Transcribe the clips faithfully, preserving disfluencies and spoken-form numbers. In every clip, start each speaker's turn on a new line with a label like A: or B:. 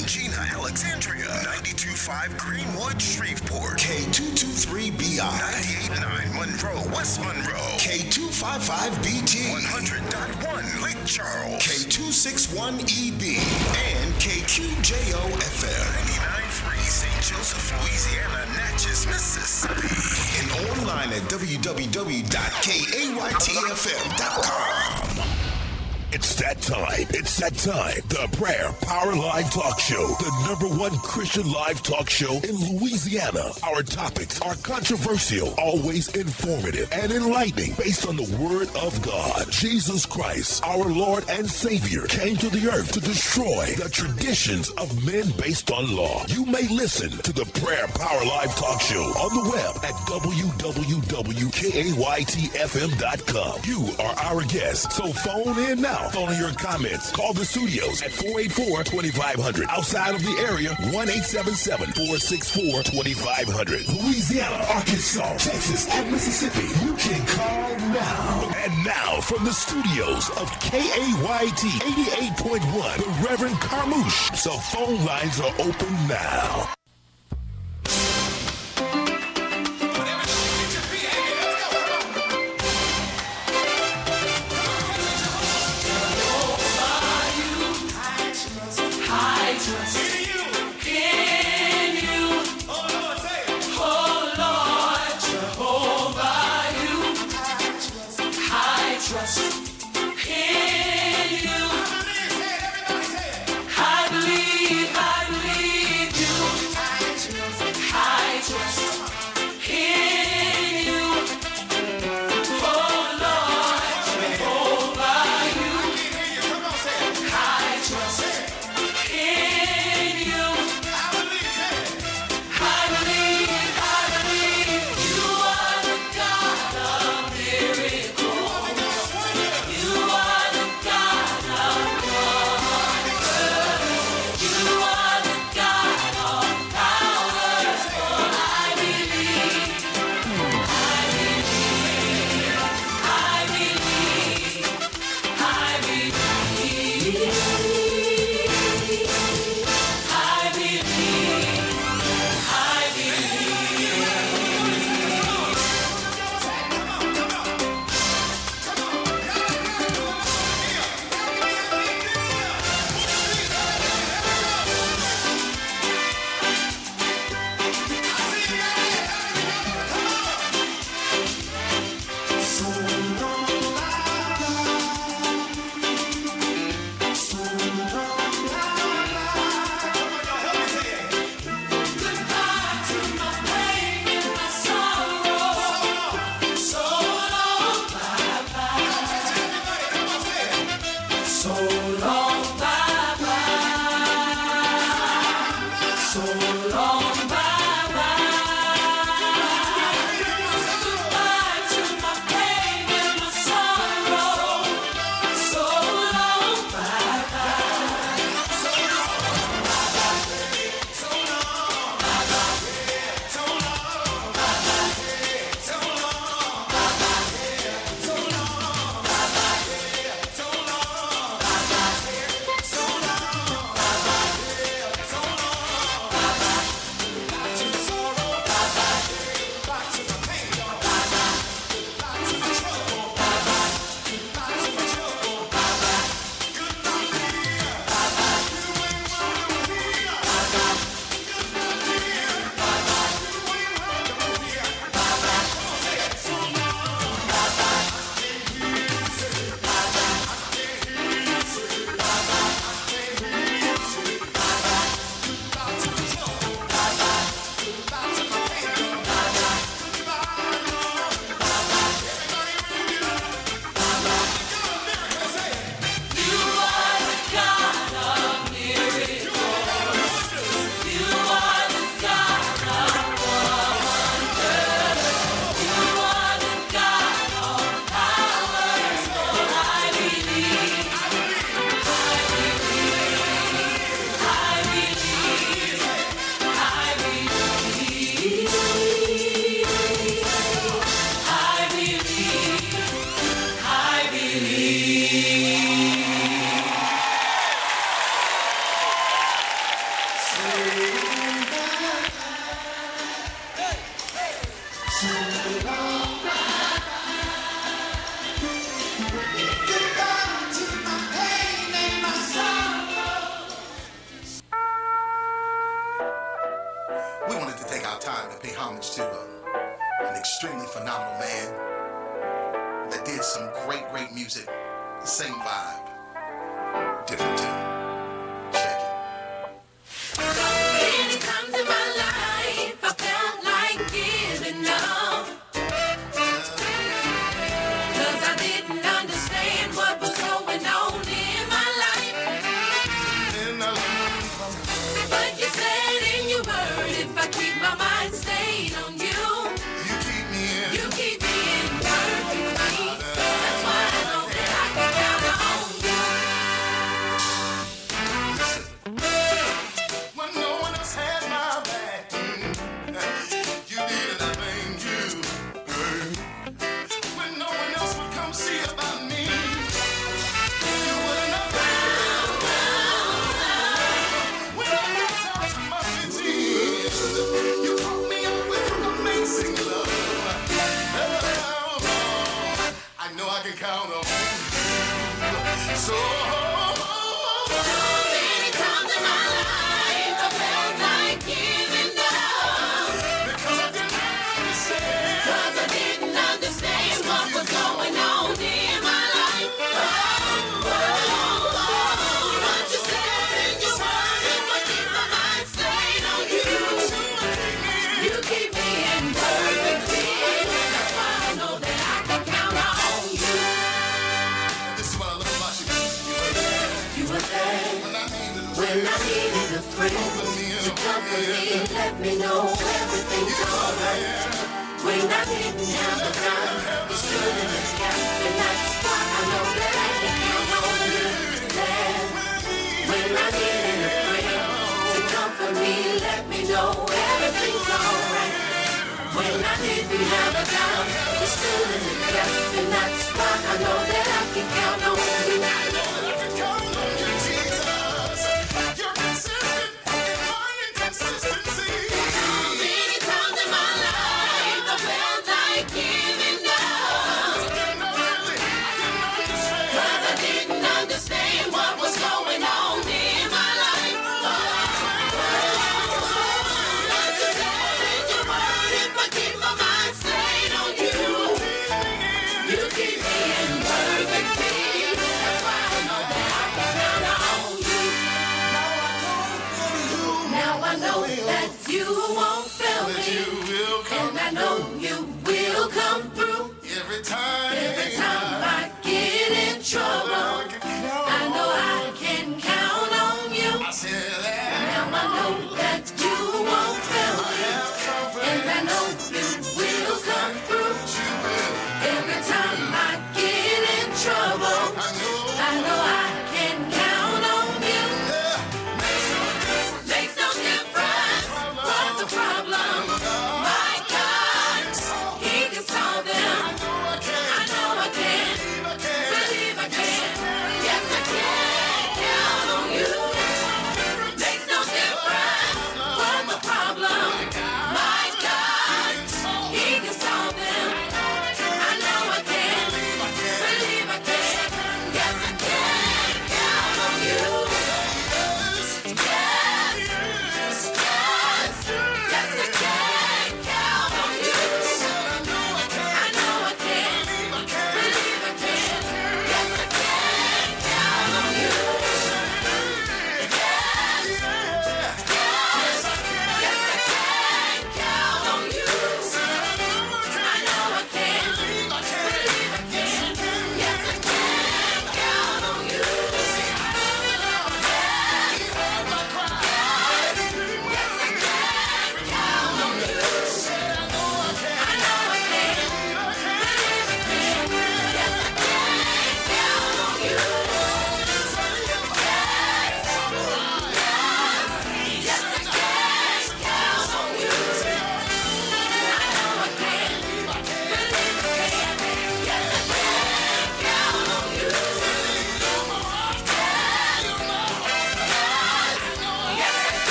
A: Gina, Alexandria. ninety-two point five Greenwood, Shreveport. K two two three B I. ninety-eight point nine Monroe, West Monroe. K two five five B T. one hundred point one Lake Charles. K two six one E B. And K Q J O F M. ninety-nine point three Saint Joseph, Louisiana, Natchez, Mississippi. And online at w w w dot k a y t f m dot com.
B: It's that time. It's that time. The Prayer Power Live Talk Show. The number one Christian live talk show in Louisiana. Our topics are controversial, always informative and enlightening, based on the Word of God. Jesus Christ, our Lord and Savior, came to the earth to destroy the traditions of men based on law. You may listen to the Prayer Power Live Talk Show on the web at w w w dot k a y t f m dot com. You are our guest, so phone in now. Phone your comments. Call the studios at four eight four, two five zero zero. Outside of the area, one eight seven seven, four six four, two five zero zero. Louisiana, Arkansas, Texas, and Mississippi. You can call now. And now, from the studios of K A Y T eighty-eight point one, the Reverend Carmouche. So phone lines are open now.
C: We wanted to take our time to pay homage to uh, an extremely phenomenal man that did some great, great music. The same vibe, different tune. Check it.
D: Many times in my life I felt like giving up, 'cause I didn't understand what was going on in my life. But you said in your word, if I keep my mind stayed on you,
C: You keep me in.
D: you keep me in perfect peace. That's why I know that I can count on you.
C: Listen. When no one else had my back, you did everything you heard. When no one else would come see about me, you wouldn't have when I got down to my knees, you caught me up with amazing love. I know I can count on you. So
D: Many times in my life I felt like giving up,
C: because I didn't understand.
D: 'cause I didn't understand what was going on in my life. Oh, oh, oh. But you said in your word, if I keep my mind stayed on you, you keep me in perfect peace. That's why I know that I can count on you.
C: This is what I love about you.
D: You were there
C: When I needed a
D: when I needed a friend to comfort me, let me know everything's alright. When I didn't have the time, you stood in the gap, and that's why I know that I can count on you. There, when I needed a friend to comfort me, let me know everything's alright. When I didn't have a time, you stood in the gap, and that's why I know that I can count on you.
C: You're consistent in my inconsistency.
D: Many times in my life I felt like giving up,
C: And I really didn't understand.
D: 'cause I didn't understand what was going on in my life. Oh, but you said in your word, if I keep my mind stayed on you, you keep me in perfect peace. That's why I know that I can count on you. Now I know that you won't fail
C: That
D: me,
C: you will come
D: and I know you will come through.
C: every time.
D: Every time I get in trouble, I know I can count on you.
C: I said that
D: Now I know that you won't fail me, and I know you will come through.
C: you will.
D: Every time I get in trouble,
C: I know.
D: I know I can count on you. Makes no difference what the problem. My God, He can solve them. I know I can. Believe I can. Yes, I can count on you. Makes no difference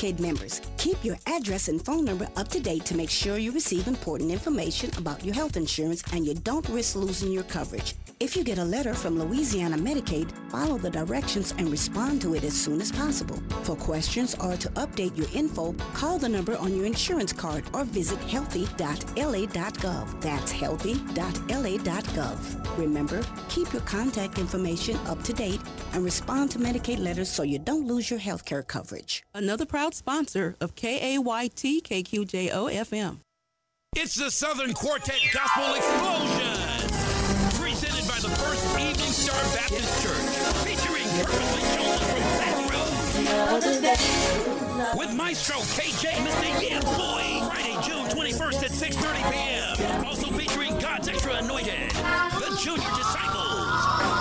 E: Medicaid members. Keep your address and phone number up to date to make sure you receive important information about your health insurance and you don't risk losing your coverage. If you get a letter from Louisiana Medicaid, follow the directions and respond to it as soon as possible. For questions or to update your info, call the number on your insurance card or visit healthy dot L A dot gov. That's healthy dot L A dot gov. Remember, keep your contact information up to date and respond to Medicaid letters so you don't lose your health care coverage.
F: Another proud sponsor of K A Y T K Q J O F M.
G: It's the Southern Quartet Gospel Explosion, presented by the First Evening Star Baptist Church, featuring Curtis Jones from Baton Rouge, with Maestro K J Mister Yeah Boy, Friday, June twenty-first at six thirty p.m. Also featuring God's Extra Anointed, the Junior Disciples,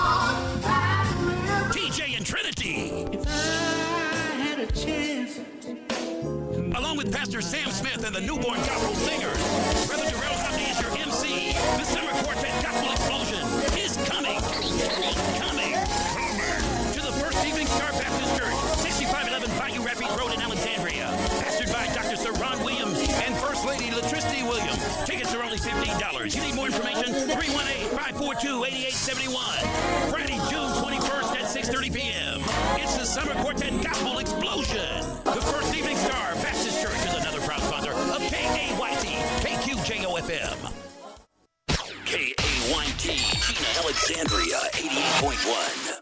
G: T J and Trinity. If I had a chance. Along with Pastor Sam Smith and the Newborn Gospel Singers, Brother Darrell Hobney is your M C. The Summer Quartet Gospel Explosion is coming, coming, coming to the First Evening Star Baptist Church, sixty-five eleven Bayou Rapids Road in Alexandria. Pastored by Doctor Sir Ron Williams and First Lady Latricity Williams. Tickets are only fifteen dollars. You need more information? three one eight, five four two, eight eight seven one. Friday, June twenty-first at six thirty p.m. It's the Summer Quartet Gospel Explosion. The First Evening Star Baptist Church is another proud sponsor of K A Y T K Q J O F M.
B: K A Y T, Gina Alexandria, eighty-eight point one.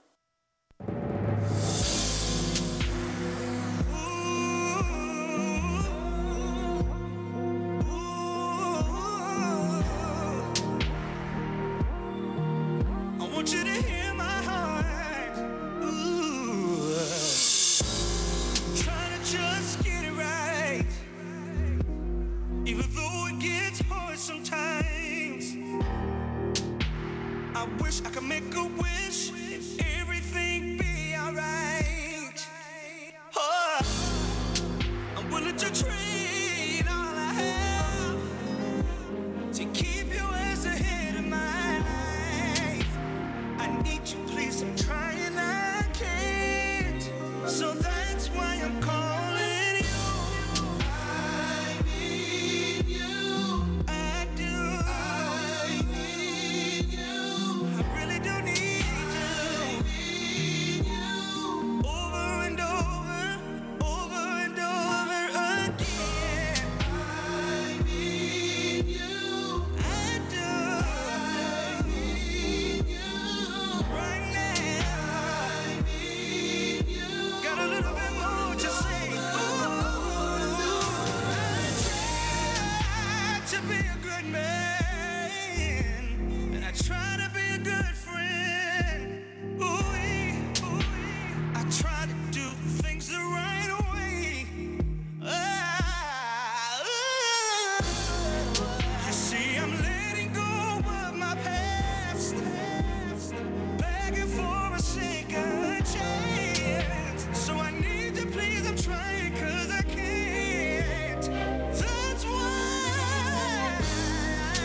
H: I want you to hear my heart. Ooh. Trying to just get it right. Even though it gets hard sometimes. I wish I could make a wish and everything be alright. Oh, I'm willing to trade all I have to keep you as the head of my life. I need you, please, I'm trying, I can't. So that's why I'm calling you. I need you. I do. I need you. I really do need you. I need you. Over and over, over and over again. I need you. I do. I need you. Right now. I need you. Got a little bit more to say. Ooh, I try to be a good man, and I try to be a good friend. Ooh, ooh, I try to do things the right way. Ah, ooh. You see, I'm letting go of my past, begging for a second chance. So I need you, please, I'm trying, cause I can't. That's why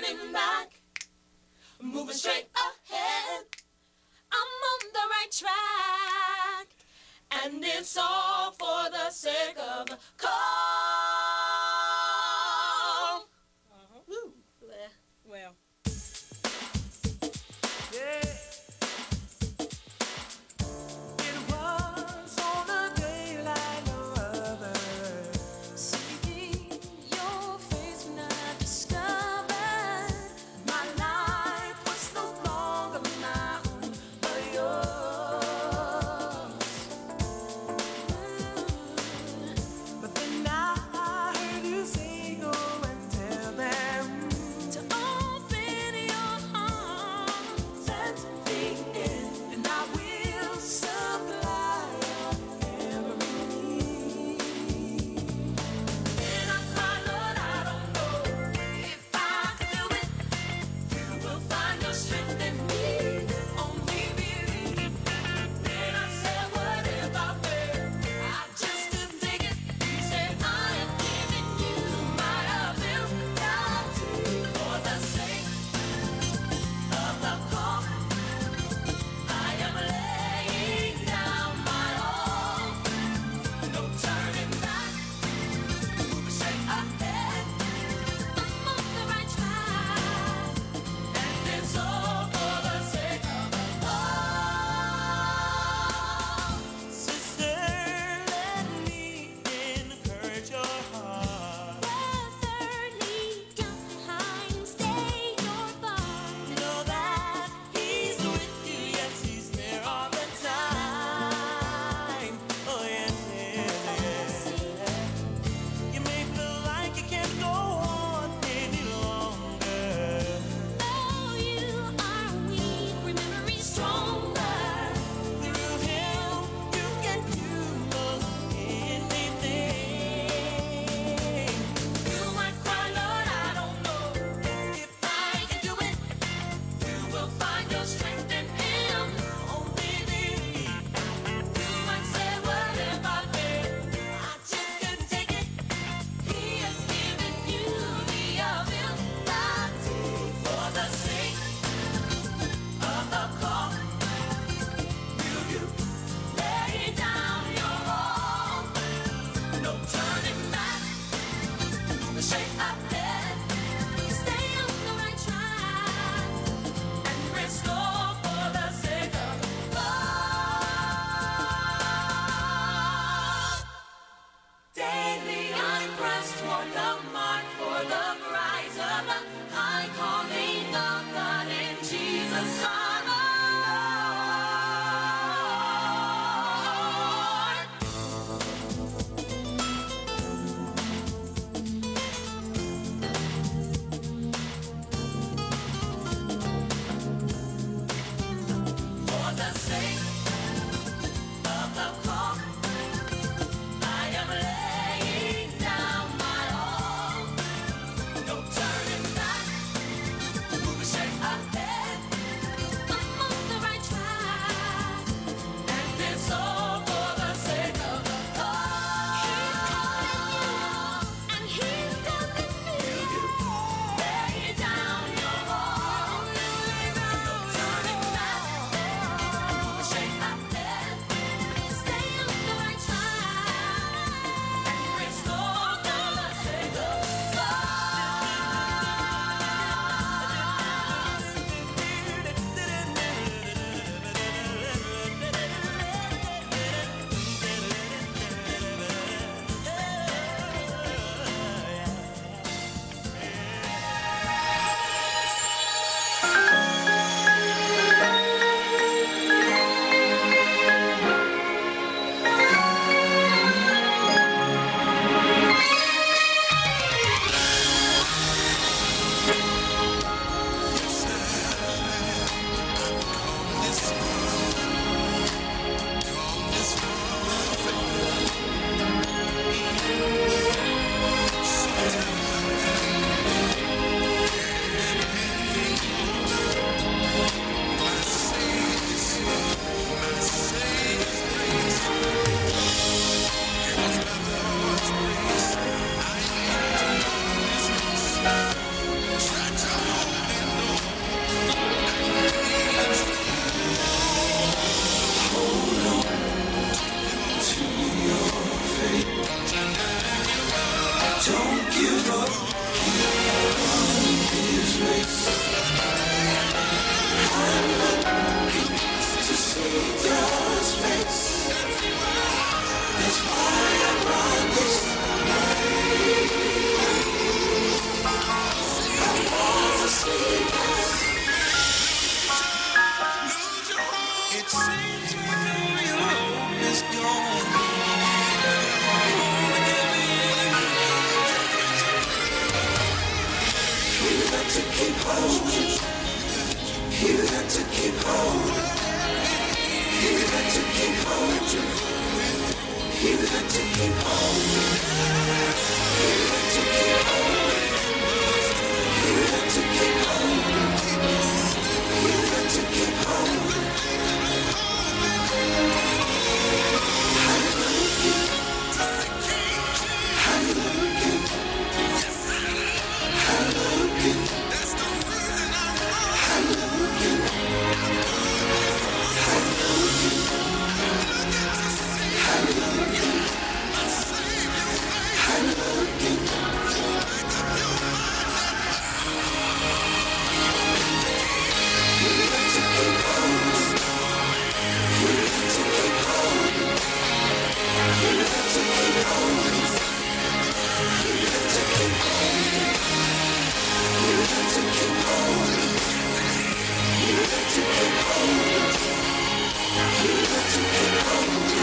D: turning back, moving straight ahead. I'm on the right track, and it's all for the sake of the cause. Uh-huh. Woo. Well. Yeah. It was on a day like no other. Seeking your face when I discovered my life was no longer my own, but yours. But then keep holding. You got to keep holding. You got to keep holding. You got to keep holding. You got to keep holding. You got to keep holding. You got to keep holding. How you looking? How you looking? How you looking? That's the reason I'm on. How you looking? How you looking? How you looking? How you looking? You got to keep holding. You got to keep holding. You got to keep holding. You got to keep holding. You got to keep holding. You got to keep holding. You got to keep holding.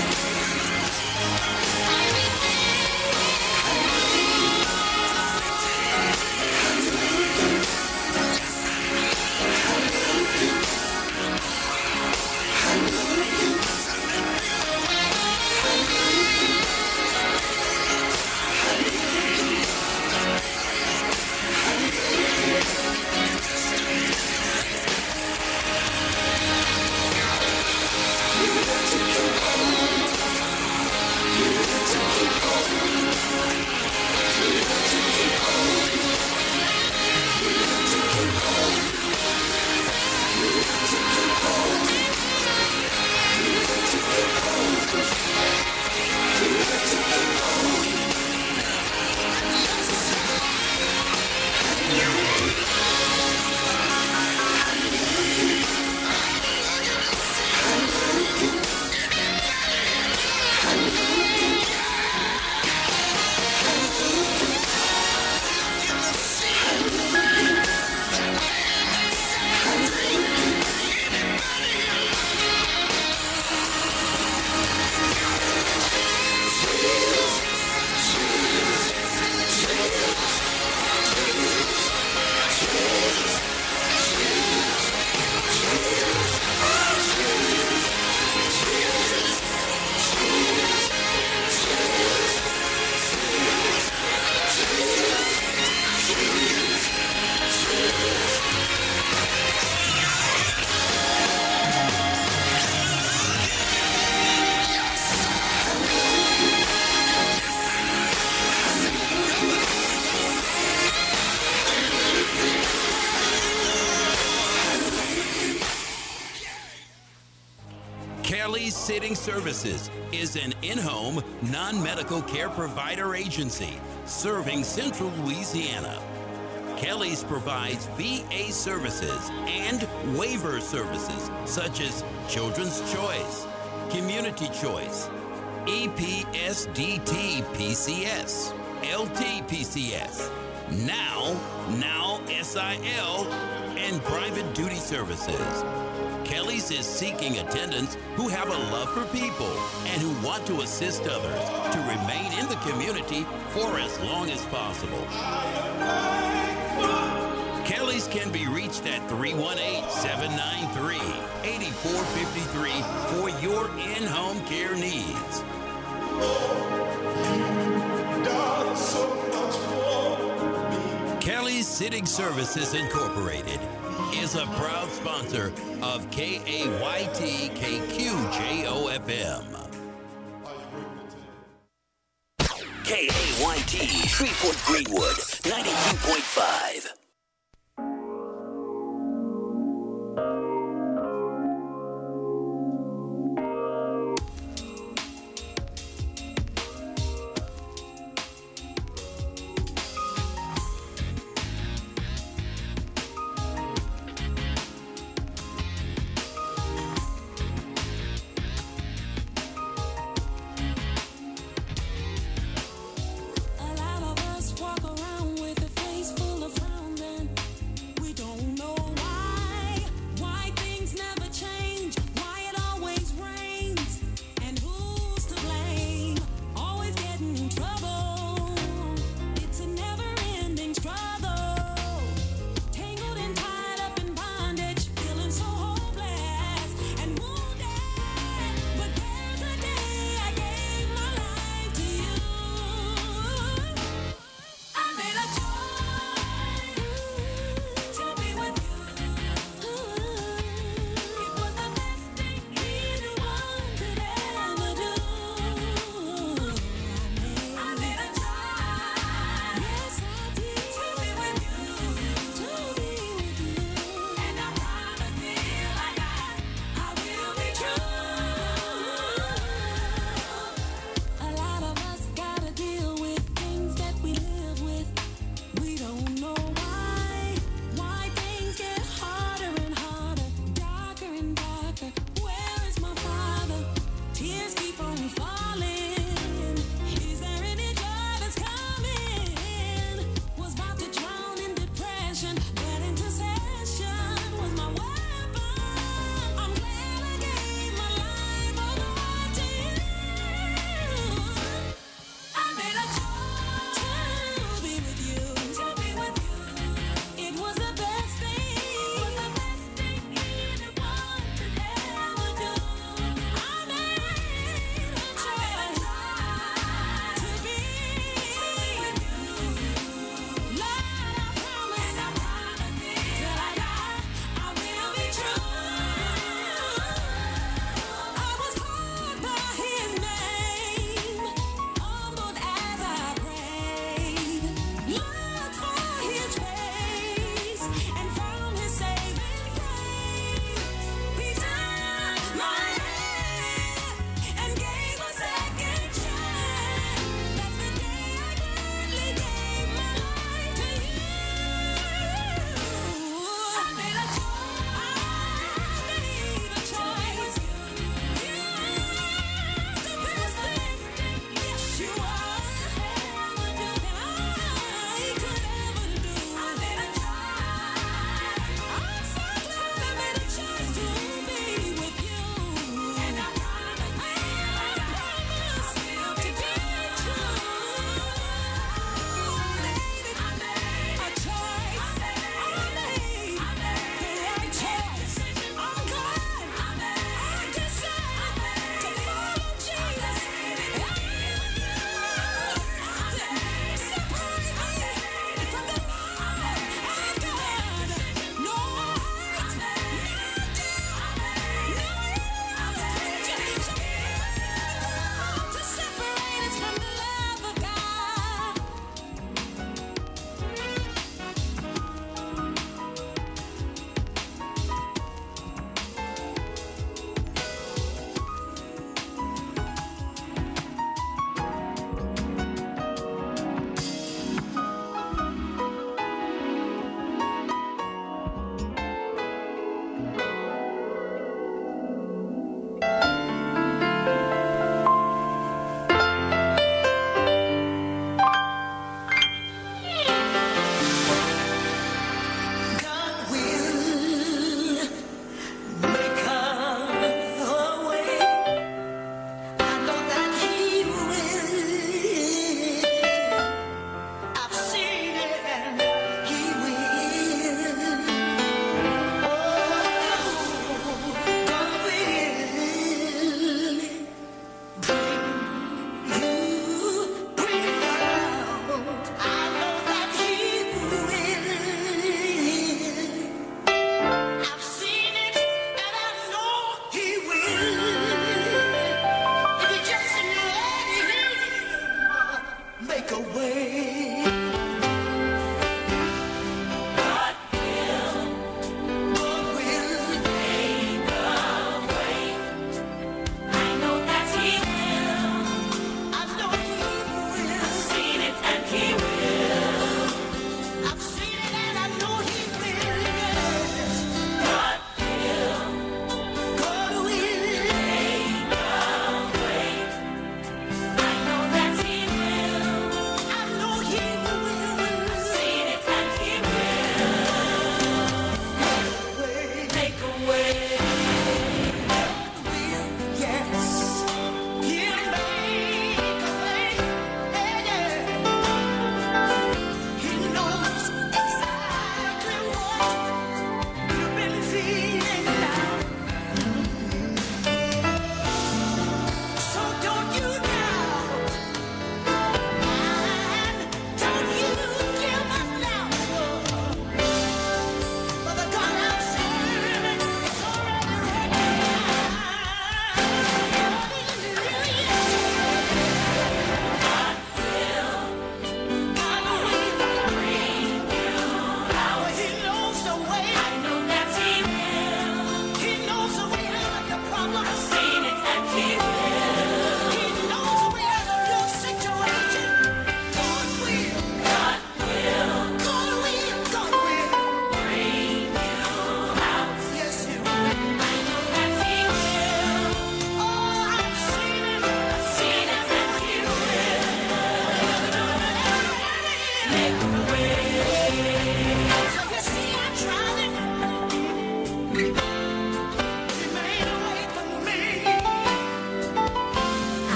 G: Kelly's Sitting Services is an in-home, non-medical care provider agency serving Central Louisiana. Kelly's provides V A services and waiver services such as Children's Choice, Community Choice, E P S D T P C S, L T P C S, Now, Now S I L, and Private Duty Services. Kelly's is seeking attendants who have a love for people and who want to assist others to remain in the community for as long as possible. Kelly's can be reached at three one eight, seven nine three, eight four five three for your in-home care needs. Kelly's Sitting Services Incorporated is a proud sponsor of K A Y T K Q J O F M.
I: K A Y T, Shreveport Greenwood, ninety-two point five.
J: A lot of us walk around with a face full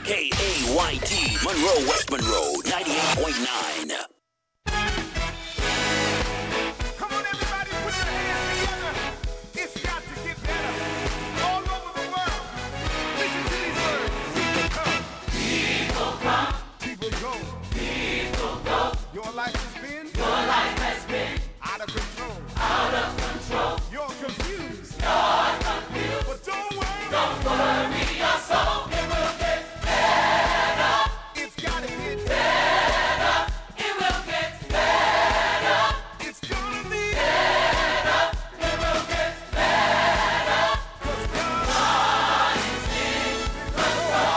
I: K A Y T, Monroe, West Monroe, ninety-eight point nine.
J: Come on, everybody, put your hands together. It's got to get better. All over the world. Listen to these words. People come. People come. People go. People go. Your life has been. Your life has been. Out of control. Out of control. You're confused. You're confused. But don't worry. Don't worry your soul. It will get better. It's gotta get better. It will get better. It's gonna be better. It will get better. 'Cause God is in control.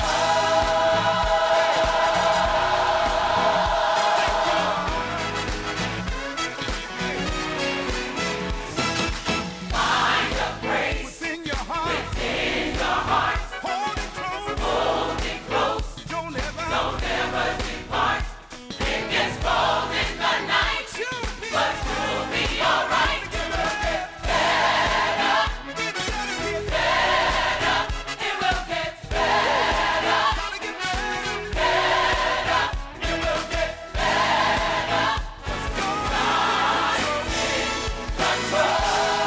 J: Find a praise within your heart. Within your heart. Hold it close. Hold it close. Don't ever. Don't ever depart. It gets cold in the night, but you'll be alright. It will get better. It's gonna get better. It will get better. Gotta get better. Better. It will get better. 'Cause God is in control.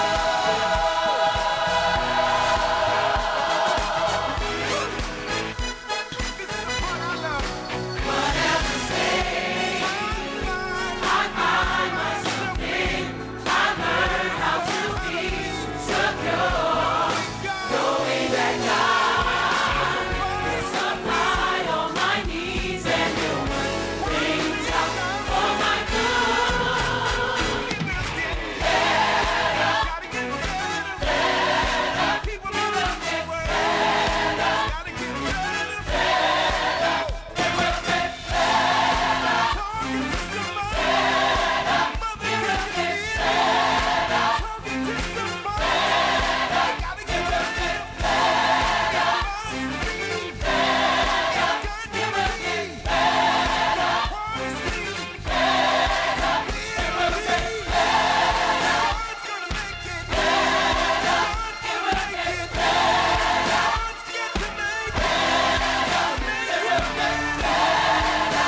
J: This is the part I love. Whatever state I find myself in, I learn how to be secure, knowing that God will supply all my needs and will work things out for my good. Better, gotta get better, better. People will get better, gotta get better, better. It will get better. Talking to somebody, better. Mother, it will get better. Talking to somebody, better. Gotta get better, better. Honestly, better. It will get better. Honestly, better. It will get better. God's gonna make it better. It will get better. God's got to make it better. It will get better.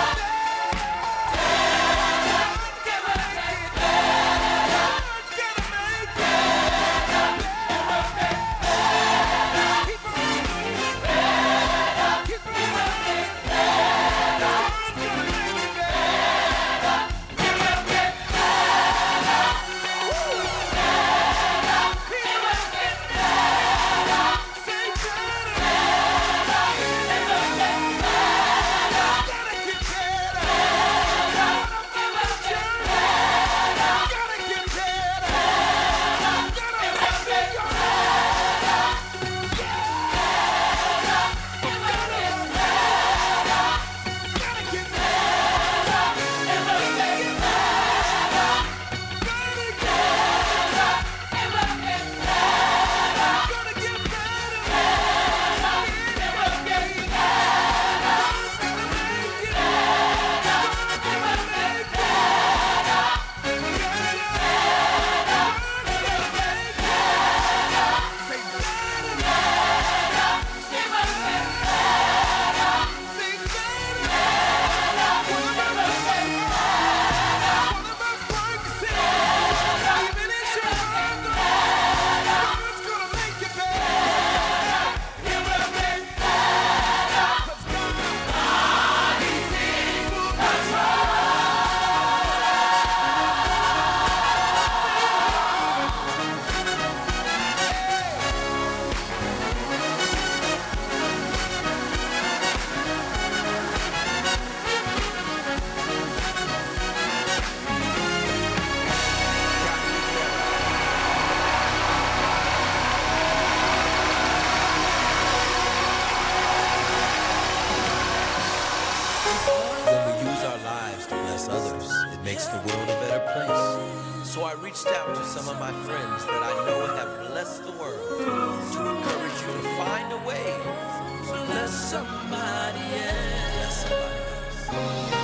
K: When we use our lives to bless others, it makes the world a better place. So I reached out to some of my friends that I know have blessed the world to encourage you to find a way to bless somebody else. Bless somebody else.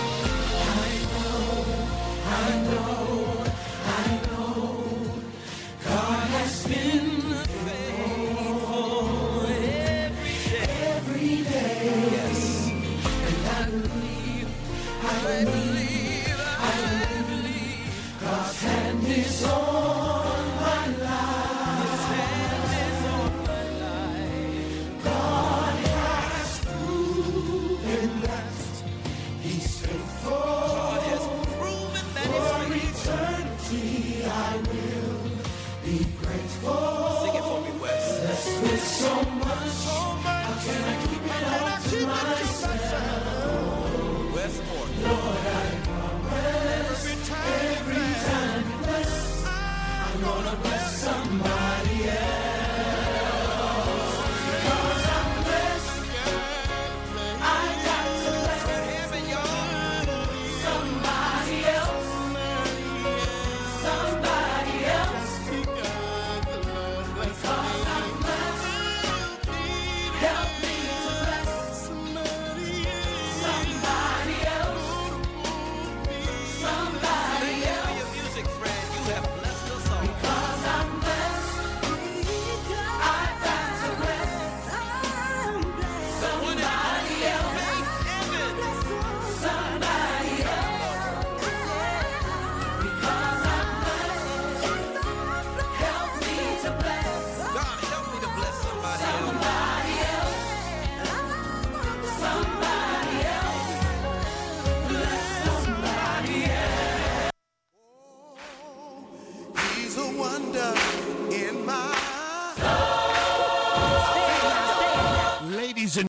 K: I know, I know, I know, God has been faithful every day. Every day. Yes.
J: gonna bless somebody else. 'Cause I'm blessed. I got to bless somebody else. Somebody else. Because I'm blessed. Help me